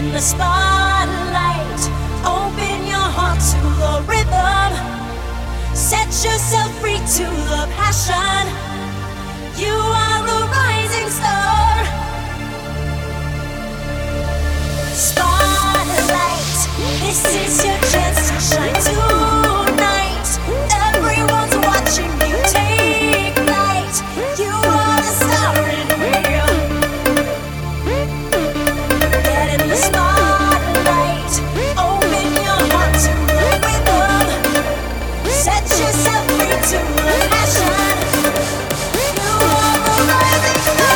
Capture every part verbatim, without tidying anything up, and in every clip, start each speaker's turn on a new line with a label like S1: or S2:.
S1: in the spotlight. Open your heart to the rhythm. Set yourself free to the passion. You are a rising star. Spotlight, this is your chance to shine tonight. Everyone's watching you take flight. You are the star in me. Get in the spotlight. Open your heart to the rhythm. Set yourself free to the passion. You are a rising star.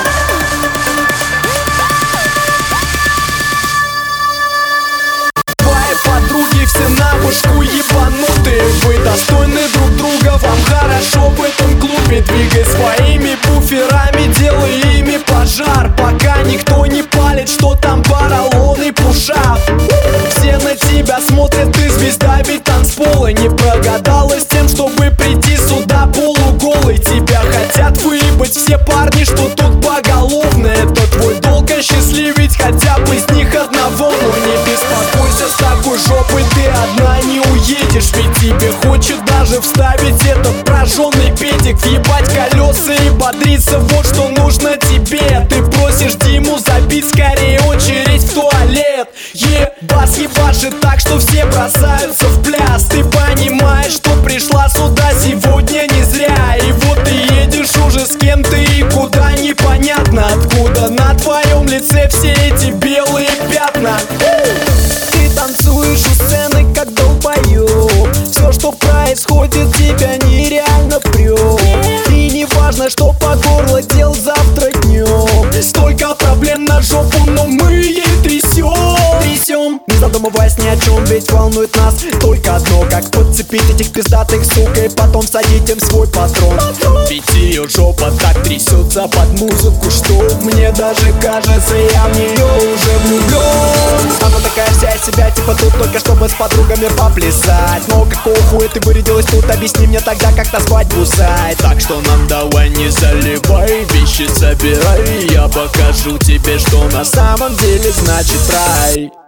S2: Подруги все на вышку ебанутые. Вы достойны друг друга, вам хорошо в этом клубе. Двигай своими буферами, делай ими пожар, пока никто не палит, что там поролон и пушап. Все на тебя смотрят, ты звезда ведь танцпола. Не прогадала с тем, чтобы прийти сюда полуголой. Тебя хотят выебать все парни, что тут поголовно. Это твой долг осчастливить хотя бы из них одного. Но не беспокойся, с такой жопой ты одна не уедешь. Ведь тебе хочет даже вставить этот прожженный педик, въебать колеса и бодриться, вот что нужно тебе. Ты просишь Диму забить скорее очередь в туалет. Ебас ебашит так, что все бросаются в пляс. Ты понимаешь, что пришла сюда сегодня не зря. И вот ты едешь уже с кем-то и куда непонятно откуда. На твоем лице все эти белые пятна. Ты танцуешь у сцены как долбоёб. Все, что происходит, тебя нереально прёт. И не важно, что по горло дел завтра днем. Столько проблем на жопу, но мы ей трясем. Трясем, не задумываясь ни о чем, ведь волнует нас только одно: как подцепить этих пиздатых сук и потом всадить им свой патрон. Ведь ее жопа так трясется под музыку, что мне даже кажется, я в нее уже влюблен. Она такая вся из себя, типа тут только чтобы с подругами поплясать. Но какого хуя ты вырядилась тут, объясни мне тогда, как на свадьбу зайти. Так что нам давай не заливай, вещи собирай. Я покажу тебе, что на самом деле значит рай.